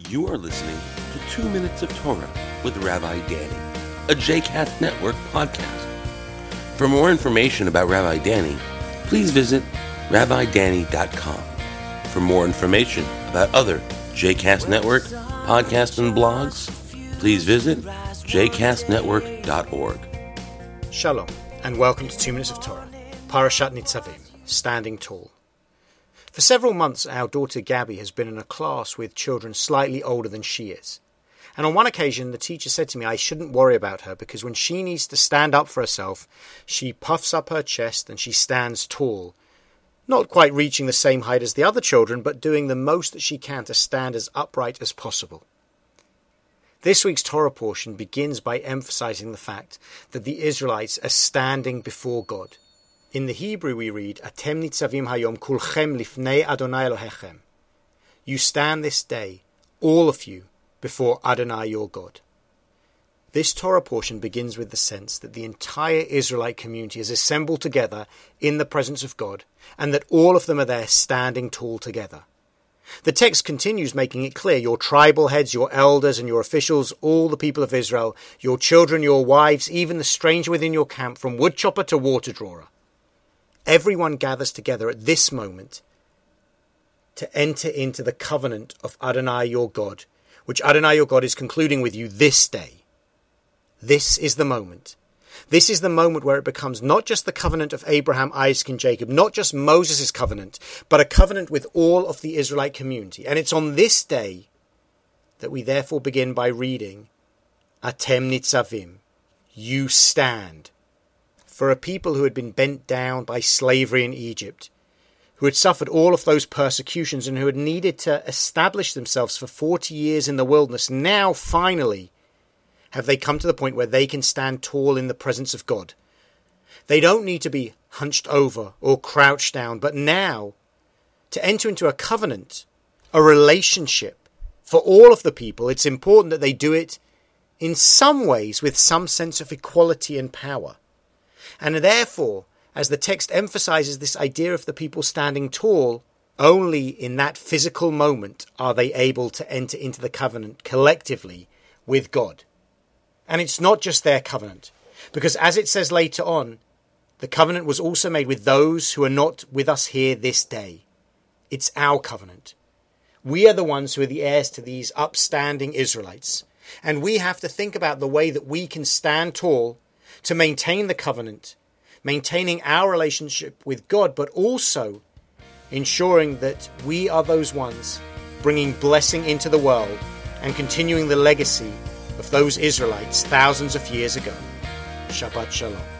You are listening to 2 Minutes of Torah with Rabbi Danny, a JCast Network podcast. For more information about Rabbi Danny, please visit rabbidanny.com. For more information about other JCast Network podcasts and blogs, please visit jcastnetwork.org. Shalom, and welcome to 2 Minutes of Torah, Parashat Nitzavim, Standing Tall. For several months, our daughter Gabby has been in a class with children slightly older than she is. And on one occasion, the teacher said to me I shouldn't worry about her because when she needs to stand up for herself, she puffs up her chest and she stands tall. Not quite reaching the same height as the other children, but doing the most that she can to stand as upright as possible. This week's Torah portion begins by emphasizing the fact that the Israelites are standing before God. In the Hebrew we read, Atem nitzavim hayom kulchem lifnei Adonai Elohechem. You stand this day, all of you, before Adonai your God. This Torah portion begins with the sense that the entire Israelite community is assembled together in the presence of God, and that all of them are there standing tall together. The text continues making it clear, your tribal heads, your elders and your officials, all the people of Israel, your children, your wives, even the stranger within your camp, from woodchopper to water drawer. Everyone gathers together at this moment to enter into the covenant of Adonai your God, which Adonai your God is concluding with you this day. This is the moment. This is the moment where it becomes not just the covenant of Abraham, Isaac and Jacob, not just Moses' covenant, but a covenant with all of the Israelite community. And it's on this day that we therefore begin by reading, Atem nitzavim, you stand. For a people who had been bent down by slavery in Egypt, who had suffered all of those persecutions and who had needed to establish themselves for 40 years in the wilderness, now finally have they come to the point where they can stand tall in the presence of God. They don't need to be hunched over or crouched down, but now to enter into a covenant, a relationship for all of the people, it's important that they do it in some ways with some sense of equality and power. And therefore, as the text emphasizes this idea of the people standing tall, only in that physical moment are they able to enter into the covenant collectively with God. And it's not just their covenant, because as it says later on, the covenant was also made with those who are not with us here this day. It's our covenant. We are the ones who are the heirs to these upstanding Israelites. And we have to think about the way that we can stand tall to maintain the covenant, maintaining our relationship with God, but also ensuring that we are those ones bringing blessing into the world and continuing the legacy of those Israelites thousands of years ago. Shabbat Shalom.